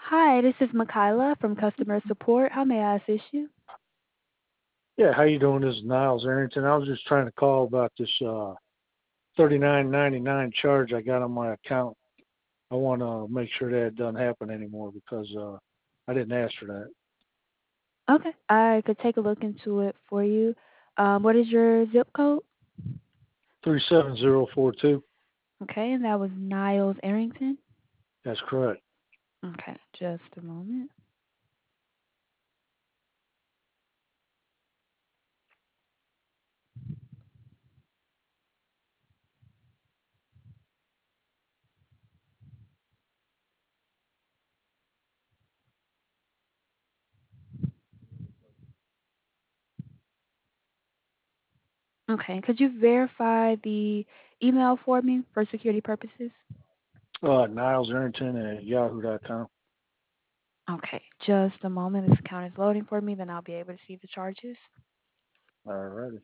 Hi, this is Makayla from customer support. How may I assist you? Yeah, how you doing? This is Niles Arrington. I was just trying to call about this $39.99 charge I got on my account. I want to make sure that it doesn't happen anymore because I didn't ask for that. Okay, I could take a look into it for you. What is your zip code? 37042. Okay, and that was Niles Arrington. That's correct. Okay, just a moment. Okay, could you verify the email for me for security purposes? Niles Arrington at yahoo.com. Okay, just a moment. This account is loading for me, then I'll be able to see the charges. All righty.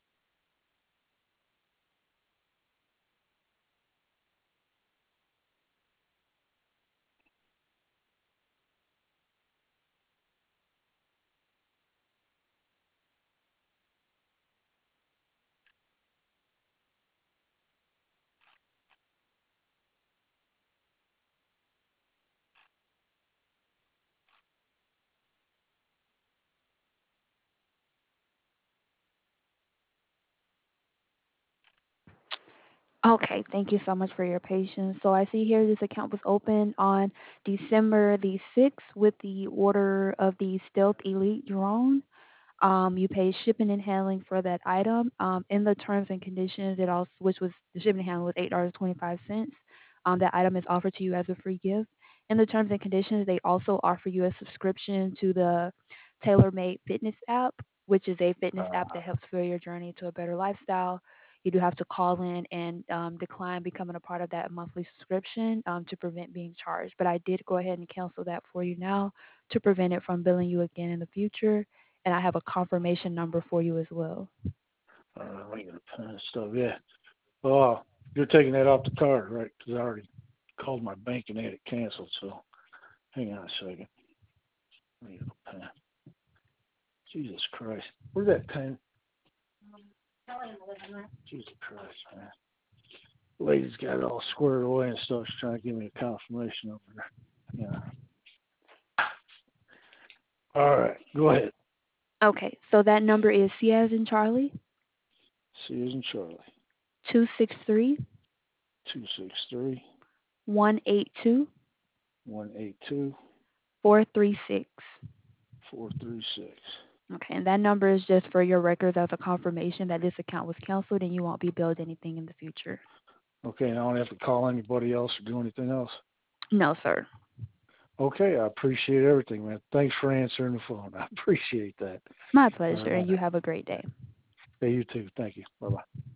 Okay, thank you so much for your patience. So I see here this account was opened on December the 6th with the order of the Stealth Elite drone. You pay shipping and handling for that item. In the terms and conditions, it also, which was the shipping and handling was $8.25. That item is offered to you as a free gift. In the terms and conditions, they also offer you a subscription to the TaylorMade Fitness app, which is a fitness app that helps fuel your journey to a better lifestyle. You do have to call in and decline becoming a part of that monthly subscription to prevent being charged. But I did go ahead and cancel that for you now to prevent it from billing you again in the future, and I have a confirmation number for you as well. I got a pen and stuff. Yeah. Oh, you're taking that off the card, right? Because I already called my bank and they had it canceled. So hang on a second. I need a pen. Jesus Christ. Where's that pen? Jesus Christ, man. Lady's got it all squared away and stuff. She's trying to give me a confirmation over there. Yeah. All right. Go ahead. Okay, so that number is C as in Charlie, C as in Charlie. 263 263 182 182 436. 436. Okay, and that number is just for your records as a confirmation that this account was canceled and you won't be billed anything in the future. Okay, and I don't have to call anybody else or do anything else. No, sir. Okay, I appreciate everything, man. Thanks for answering the phone. I appreciate that. My All pleasure, and right. you have a great day. Hey, you too. Thank you. Bye bye.